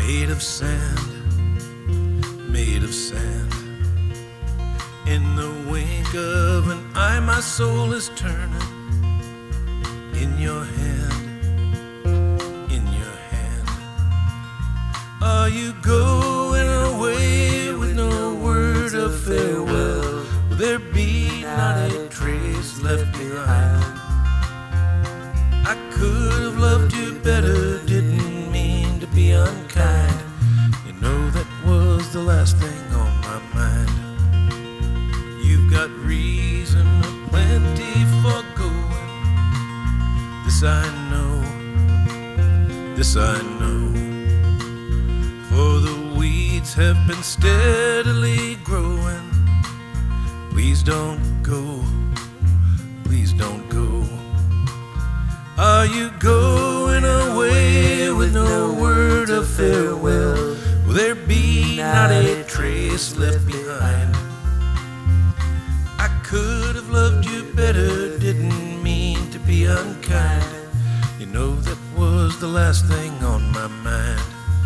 made of sand, made of sand. In the wink of an eye, my soul is turning. In your hand, in your hand. Are you going away with no word of farewell? Will there be not a trace left behind? I could have loved you better, didn't mean to be unkind. You know that was the last thing on my mind. You've got reason aplenty for going. This I know, this I know. For the weeds have been steadily growing. Please don't go, please don't go. Are you going away with no word of farewell? Will there be not a trace left behind? I could have loved you better, didn't mean to be unkind. You know that was the last thing on my mind.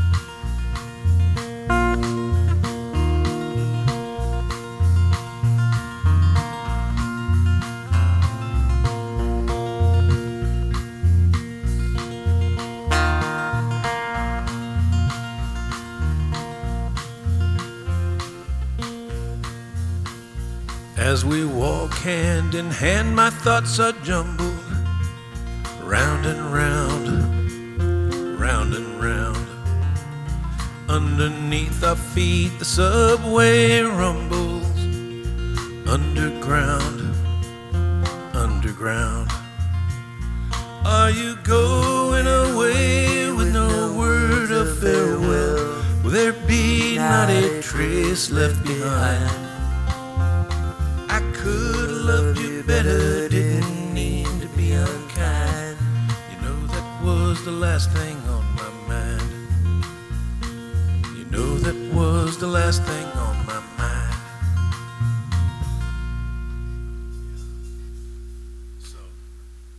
As we walk hand in hand, my thoughts are jumbled, round and round, round and round. Underneath our feet the subway rumbles, underground, underground. Are you going away with no word of farewell? Will there be not a trace left behind? I could have loved you better, didn't mean to be unkind. You know that was the last thing on my mind. You know that was the last thing